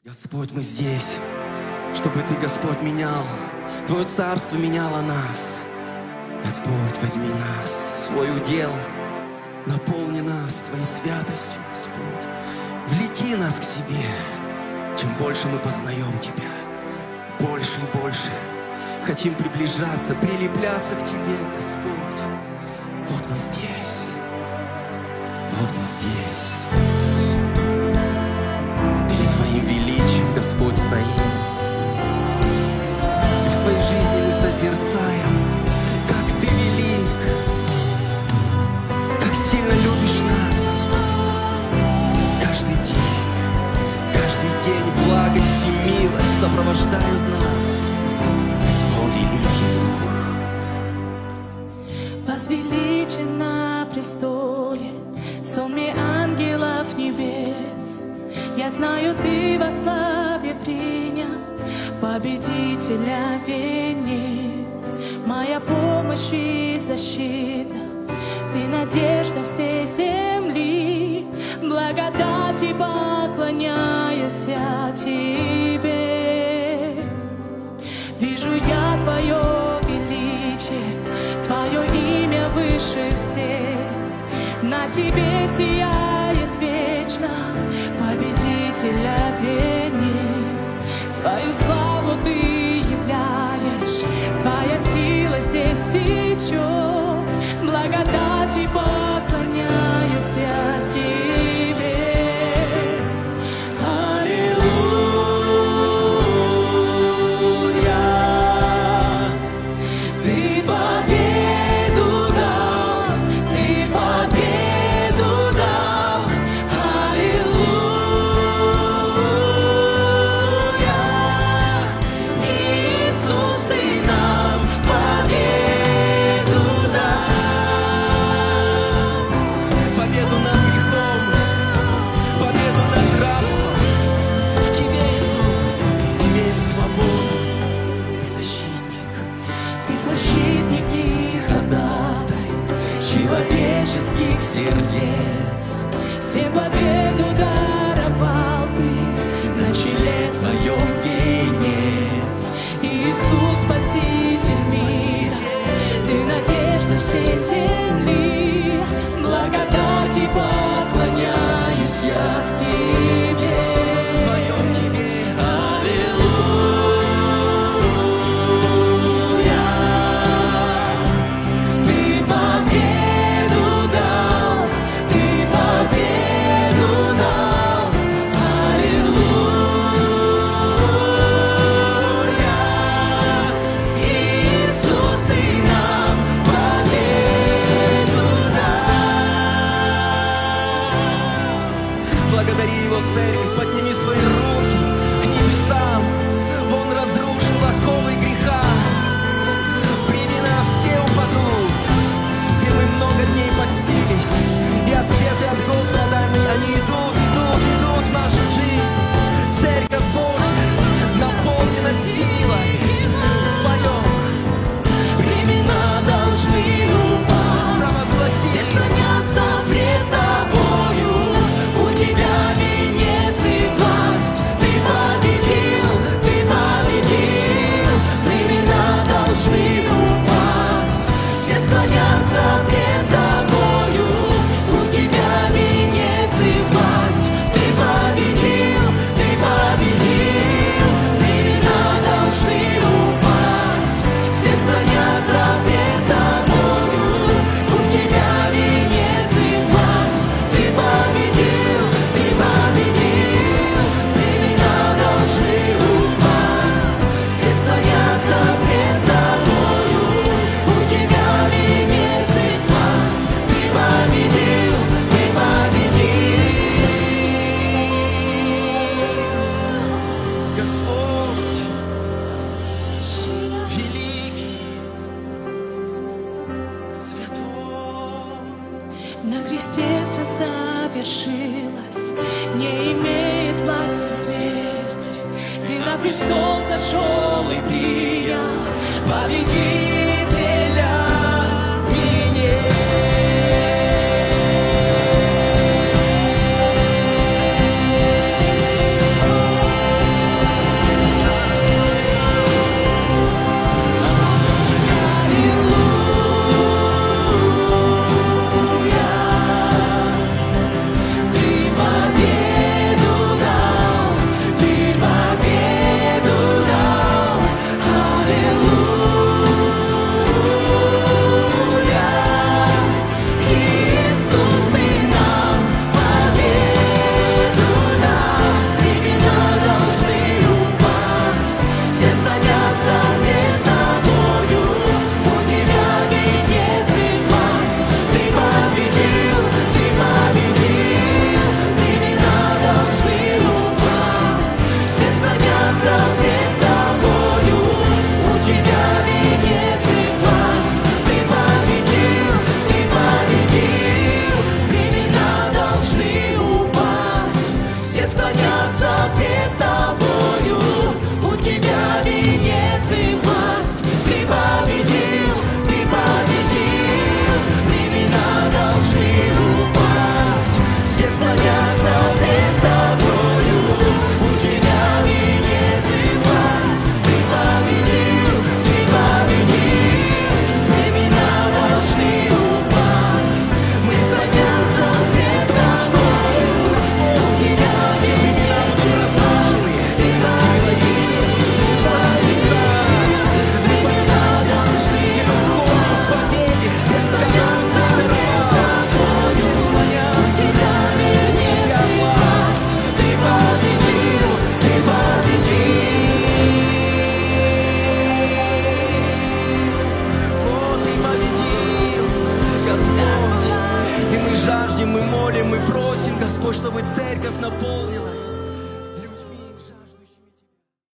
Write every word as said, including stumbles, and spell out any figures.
Господь, мы здесь, чтобы Ты, Господь, менял, Твое царство меняло нас. Господь, возьми нас в Свой удел, наполни нас Своей святостью, Господь. Влеки нас к Себе. Чем больше мы познаем Тебя, больше и больше хотим приближаться, прилепляться к Тебе, Господь. Вот мы здесь, вот мы здесь. Перед Твоим величием, Господь, стоим. И в своей жизни мы созерцаем, как Ты велик, как сильно любишь нас, Господь. Каждый день, каждый день благость и милость сопровождают нас. О, великий Дух! Возвеличен на престоле, сонме ангелов небес. Я знаю, Ты во славе принял победителя венец. Моя помощь и защита, Ты надежда всей земли. Благодати поклоняюсь я Тебе. Вижу я Твое величие, Твое имя выше всех. На Тебе сияет вечно победителя венец. Свою славу Ты являешь, Твоя сила здесь течет. Благодати поклоняюсь я Тебе. Аллилуйя. Ты победу дал, Ты победу дал. Аллилуйя. Иисус, Ты нам победу дал. Победу над грехом, победу над рабством. В Тебе, Иисус, имеем свободу. Ты защитник, Ты защитник и ходатай человеческих сердец. Всем победу даровал Ты, на челе Твоем венец. Иисус, Спаситель мира, Ты надежда всей земли. Благодати поклоняюсь я Тебе. поем Тебе. Аллилуйя. Ты победу дал, Ты победу дал. Аллилуйя. Иисус, Ты нам победу дал. Благодари Его, церковь, подними свои руки к небесам. Он разрушил оковы греха. Времена все упадут, и мы много дней постились, и ответы от Господа, они, они идут, идут, идут в нашу жизнь. Церковь Божья наполнена силой. Споем, Времена должны упасть, провозгласи. все склонятся пред Тобою. У Тебя венец и власть. Ты победил, Ты победил. Времена должны упасть, все склонятся пред Тобою. У Тебя венец и власть. Ты победил, Ты победил. Времена должны упасть, все склонятся пред Тобою. У Тебя венец и власть. Ты победил, Ты победил. Времена должны упасть, все склонятся пред Тобою. У Тебя венец и власть. Ты победил, Ты победил. Господь, великий, святой. На кресте все совершилось, не имеет власти смерть. Ты на престол зашел и принял победителя.